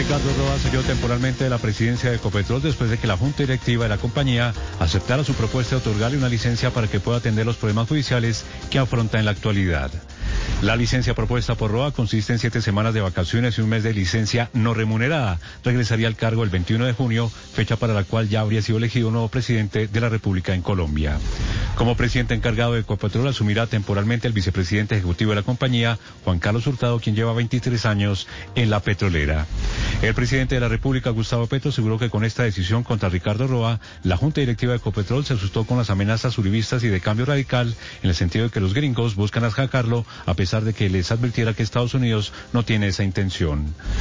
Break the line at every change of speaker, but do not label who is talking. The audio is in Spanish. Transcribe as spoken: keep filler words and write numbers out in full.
Ricardo Roa salió temporalmente de la presidencia de Ecopetrol después de que la junta directiva de la compañía aceptara su propuesta de otorgarle una licencia para que pueda atender los problemas judiciales que afronta en la actualidad. La licencia propuesta por Roa consiste en siete semanas de vacaciones y un mes de licencia no remunerada. Regresaría al cargo el veintiuno de junio, fecha para la cual ya habría sido elegido un nuevo presidente de la República en Colombia. Como presidente encargado de Ecopetrol asumirá temporalmente el vicepresidente ejecutivo de la compañía, Juan Carlos Hurtado, quien lleva veintitrés años en la petrolera. El presidente de la República, Gustavo Petro, aseguró que con esta decisión contra Ricardo Roa, la junta directiva de Ecopetrol se asustó con las amenazas uribistas y de cambio radical, en el sentido de que los gringos buscan atacarlo, a pesar de que les advirtiera que Estados Unidos no tiene esa intención.